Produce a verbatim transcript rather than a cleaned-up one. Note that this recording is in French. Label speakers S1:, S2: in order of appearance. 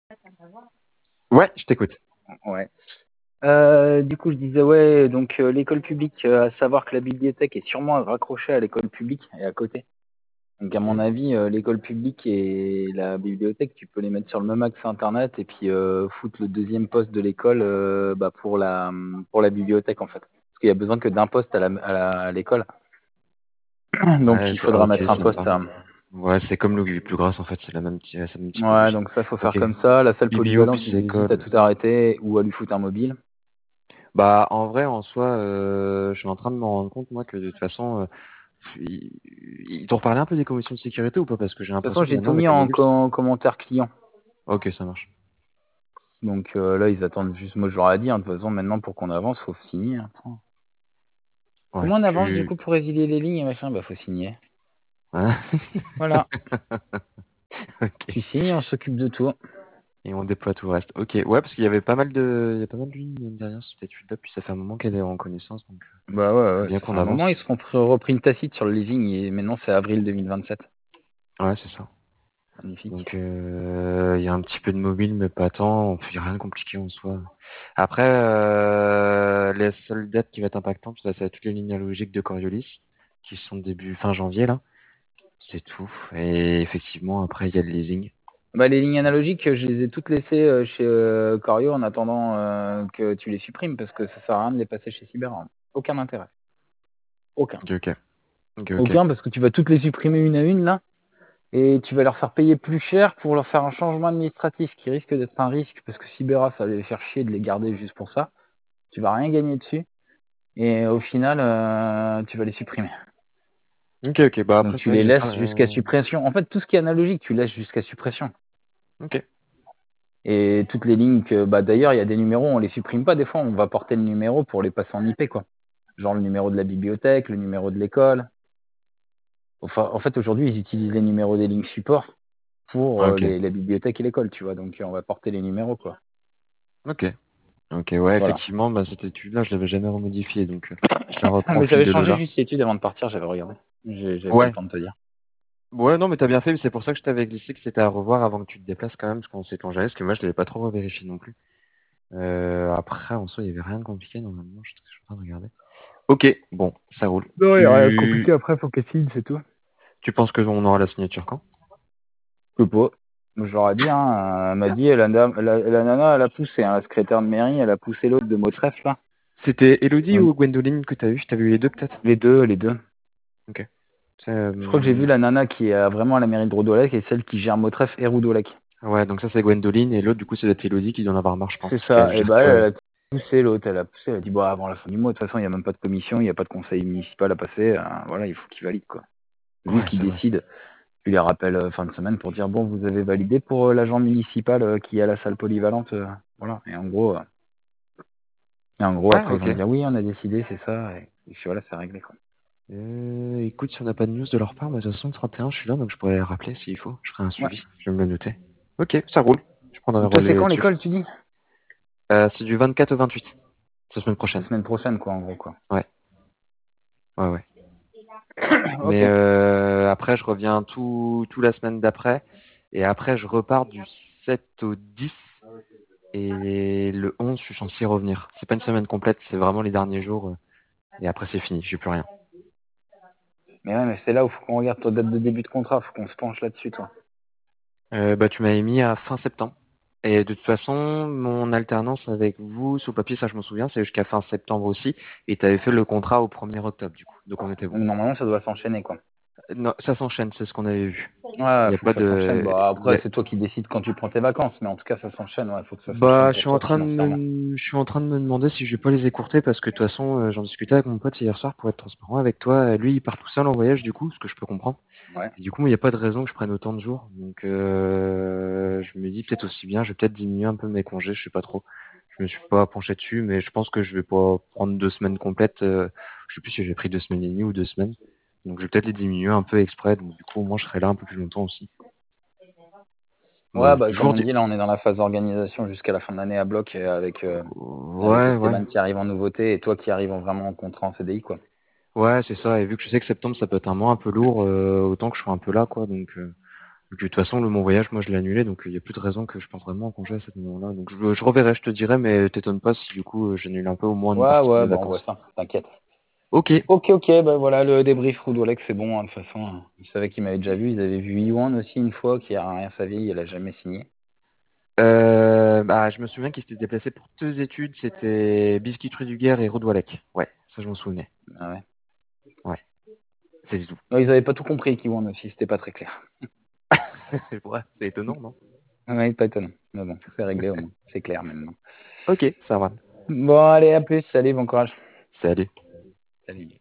S1: Ouais, je t'écoute.
S2: Ouais. Euh, du coup, je disais, ouais, donc euh, l'école publique, euh, à savoir que la bibliothèque est sûrement raccrochée à l'école publique et à côté. Donc, à mon
S1: Mhm.
S2: avis, euh, l'école publique et la bibliothèque, tu peux les mettre sur le même axe internet et puis euh, foutre le deuxième poste de l'école euh, bah, pour la pour la bibliothèque en fait. Parce qu'il y a besoin que d'un poste à la à la- à l'école. Donc,
S1: Ouais,
S2: il
S1: c'est-
S2: faudra
S1: ok,
S2: mettre un
S1: ça me
S2: poste
S1: parle.
S2: à...
S1: Ouais, c'est comme le plus grasse en fait, c'est la même, ti- c'est la même
S2: Ouais,
S1: typologie.
S2: donc ça, faut faire
S1: Ok.
S2: comme ça. La salle
S1: Biblio
S2: polyvalente,
S1: plus
S2: ils hésitent à
S1: école.
S2: tout arrêter ou à lui foutre un mobile.
S1: Bah, en vrai, en soi, euh, je suis en train de me rendre compte, moi, que de toute façon, euh, ils, ils t'ont reparlé un peu des commissions de sécurité ou pas? Parce que j'ai
S2: De toute façon,
S1: l'impression que
S2: j'ai tout
S1: maintenant,
S2: mis
S1: avec le
S2: en
S1: mobile, c'est-
S2: co- commentaire client.
S1: ok, ça marche.
S2: Donc euh, là, ils attendent juste, moi je leur ai dit, hein, de toute façon, maintenant pour qu'on avance, faut signer. Hein.
S1: Ouais,
S2: Comment on avance du
S1: tu...
S2: coup pour résilier les lignes et machin? Bah faut signer.
S1: Hein.
S2: Voilà,
S1: Ok.
S2: tu signes, on s'occupe de tout.
S1: Et on déploie tout le reste. Ok, ouais, parce qu'il y avait pas mal de, il y a pas mal de lignes mine de rien, cette étude-là, puis ça fait un moment qu'elle est en connaissance, donc euh,
S2: Bah ouais,
S1: faut
S2: ouais,
S1: bien
S2: ça fait
S1: qu'on
S2: un moment, ils
S1: avance.
S2: se sont pr- repris une tacite sur le leasing et maintenant c'est avril deux mille vingt-sept.
S1: Ouais, c'est ça.
S2: Magnifique.
S1: Donc euh, il y a un petit peu de mobile, mais pas tant. Il n'y a rien de compliqué en soi. Après, euh, les seules dates qui vont être impactantes, ça, ça va être toutes les lignes logiques de Coriolis, qui sont début fin janvier là. C'est tout. Et effectivement, après il y a le leasing.
S2: Bah les lignes analogiques, je les ai toutes laissées euh, chez euh, Corio en attendant euh, que tu les supprimes parce que ça sert à rien de les passer chez Cyber. Hein. Aucun intérêt. Aucun.
S1: Ok, ok, ok, ok.
S2: Aucun parce que tu vas toutes les supprimer une à une là. Et tu vas leur faire payer plus cher pour leur faire un changement administratif qui risque d'être un risque parce que Sibera, ça va les faire chier de les garder juste pour ça. Tu vas rien gagner dessus et au final, euh, tu vas les supprimer.
S1: Ok, ok. Bah
S2: Donc
S1: après
S2: tu
S1: c'est vrai que
S2: les
S1: j'ai pas.
S2: laisses jusqu'à
S1: euh,
S2: suppression. En fait, tout ce qui est analogique, tu laisses jusqu'à suppression.
S1: Ok.
S2: Et toutes les lignes que, bah d'ailleurs, il y a des numéros, on les supprime pas des fois, on va porter le numéro pour les passer en I P quoi. Genre le numéro de la bibliothèque, le numéro de l'école. Enfin, en fait, aujourd'hui, ils utilisent les numéros des lignes support pour euh,
S1: Ok.
S2: les, la bibliothèque et l'école, tu vois. Donc on va porter les numéros quoi.
S1: Ok. Ok. Ouais,
S2: Voilà.
S1: effectivement, bah cette étude-là, je l'avais jamais remodifiée, donc euh, je la
S2: Ah,
S1: reprends au
S2: mais
S1: fil
S2: j'avais
S1: de l'eau
S2: changé
S1: là.
S2: juste l'étude avant de partir, j'avais regardé. J'ai- J'avais pas le
S1: Ouais.
S2: temps de te dire.
S1: Ouais, non, mais t'as bien fait, mais c'est pour ça que je t'avais glissé que c'était à revoir avant que tu te déplaces quand même, parce qu'on sait jamais, parce que moi je l'avais pas trop revérifié non plus. Euh, après, en soi, il y avait rien de compliqué normalement, je, je suis en train de regarder. Ok, bon, ça roule.
S2: Non, il n'y a rien de compliqué
S1: Tu,
S2: après, faut qu'elle signe, c'est tout.
S1: tu penses que on aura la signature quand?
S2: Je peux pas. Moi, je leur ai dit, hein, elle m'a dit, la, dame- la, la nana, elle a poussé, hein, la secrétaire de mairie, elle a poussé l'autre de Motref, là.
S1: C'était Elodie
S2: Donc,
S1: ou Gwendoline que t'as eu? T'as vu les deux peut-être?
S2: les deux, les deux.
S1: Ok. C'est,
S2: Je crois que j'ai vu
S1: euh,
S2: la nana qui est vraiment à la mairie de Roudolec et celle qui gère Motref et Roudolec.
S1: Ouais, donc ça c'est Gwendoline, et l'autre du coup c'est d'être Elodie qui doit en avoir marre, je pense,
S2: C'est
S1: parce qu'elle
S2: ça. Et
S1: gère
S2: bah, elle,
S1: que.
S2: elle a poussé l'autre, elle a poussé, elle a dit, bon, avant la fin du mois, de toute façon, il n'y a même pas de commission, il n'y a pas de conseil municipal à passer. euh, voilà, il faut qu'il valide, quoi. Lui
S1: Ouais,
S2: qui
S1: c'est vrai.
S2: décide. Tu les rappelles euh, fin de semaine pour dire bon, vous avez validé pour euh, l'agent municipal euh, qui est à la salle polyvalente, euh, voilà. Et en gros, euh, et en gros
S1: Ouais,
S2: après ils vont
S1: ok.
S2: te dire oui, on a décidé, c'est ça. Et, et puis voilà, c'est réglé quoi.
S1: Euh, écoute, si on n'a pas de news de leur part, bah, de toute façon, le trente et un, je suis là, donc je pourrais les rappeler s'il faut. Je ferai un
S2: Ouais.
S1: suivi. Je vais me le noter. Ok, ça roule. Je prendrai le
S2: Donc toi, c'est
S1: relais
S2: quand
S1: là-dessus.
S2: l'école, tu dis?
S1: Euh, c'est du vingt-quatre au vingt-huit. C'est la semaine
S2: La
S1: prochaine.
S2: semaine prochaine, quoi, en gros quoi.
S1: Ouais, ouais, ouais. Mais
S2: Ok.
S1: euh, après, je reviens tout, tout la semaine d'après. Et après, je repars du sept au dix. Et le onze, je suis censé revenir. C'est pas une semaine complète, c'est vraiment les derniers jours. euh, Et après, c'est fini, j'ai plus rien.
S2: Mais ouais, mais c'est là où faut qu'on regarde ta date de début de contrat, faut qu'on se penche là-dessus, toi.
S1: Euh, bah, tu m'avais mis à fin septembre. Et de toute façon, mon alternance avec vous, sous papier, ça je m'en souviens, c'est jusqu'à fin septembre aussi. Et tu avais fait le contrat au premier octobre, du coup. Donc on était bon.
S2: Donc normalement, ça doit s'enchaîner, quoi.
S1: Non, ça s'enchaîne, c'est ce qu'on avait vu. Il
S2: Ouais,
S1: n'y a
S2: faut que
S1: pas
S2: ça s'enchaîne.
S1: de.
S2: Bah
S1: il y
S2: après,
S1: a-
S2: c'est toi qui décides quand tu prends tes vacances, mais en tout cas, ça s'enchaîne. Ouais, faut que ça s'enchaîne
S1: Bah, je
S2: pour
S1: suis en
S2: toi
S1: train de
S2: financièrement.
S1: me, je suis en train de me demander si je vais pas les écourter parce que de toute façon, euh, j'en discutais avec mon pote hier soir pour être transparent avec toi. Lui, il part tout seul en voyage du coup, ce que je peux comprendre.
S2: Ouais.
S1: Et du coup, il n'y a pas de raison que je prenne autant de jours. Donc, euh, je me dis peut-être aussi bien, je vais peut-être diminuer un peu mes congés, je sais pas trop. Je me suis pas penché dessus, mais je pense que je vais pas prendre deux semaines complètes. Euh, je sais plus si j'ai pris deux semaines et demie ou deux semaines. Donc, je vais peut-être les diminuer un peu exprès. Donc, du coup, moi, je serai là un peu plus longtemps aussi.
S2: Ouais,
S1: Bon,
S2: bah, comme
S1: toujours
S2: on
S1: dit.
S2: dit, là, on est dans la phase d'organisation jusqu'à la fin de l'année à bloc euh, avec, euh, avec
S1: Ouais, ouais.
S2: Esteban qui arrive en nouveauté et toi qui arrives en vraiment en contrat en C D I, quoi.
S1: Ouais, c'est ça. Et vu que je sais que septembre, ça peut être un mois un peu lourd, euh, autant que je sois un peu là, quoi. Donc, euh, De toute façon, le, mon voyage, moi, je l'ai annulé, donc il n'y a plus de raison que je pense vraiment en congé à ce moment-là. Donc je, je reverrai, je te dirai, mais t'étonnes pas si du coup euh, j'annule un peu au moins une
S2: Ouais,
S1: partie de
S2: ouais,
S1: mes
S2: bah on voit
S1: vacances.
S2: ça, t'inquiète.
S1: Ok,
S2: Ok, ok, bah voilà, le débrief Roudolec, c'est bon, hein, de toute façon. Hein. Ils savaient qu'ils m'avaient déjà vu, ils avaient vu Iwan aussi une fois, qui a rien sa vie, il a jamais signé.
S1: Euh, bah, je me souviens qu'il s'était déplacé pour deux études, c'était Biscuiterie du Guerre et Roudoualec. Ouais, ça je m'en souvenais.
S2: Ah ouais.
S1: Ouais, c'est tout.
S2: Non, ils avaient pas tout compris, Iwan aussi, c'était pas très clair.
S1: Ouais, c'est étonnant, non?
S2: Ouais, pas étonnant. Mais bon, c'est réglé au moins, c'est clair maintenant.
S1: Ok, ça va.
S2: Bon, allez, à plus, salut, bon courage.
S1: Salut.
S2: Salut.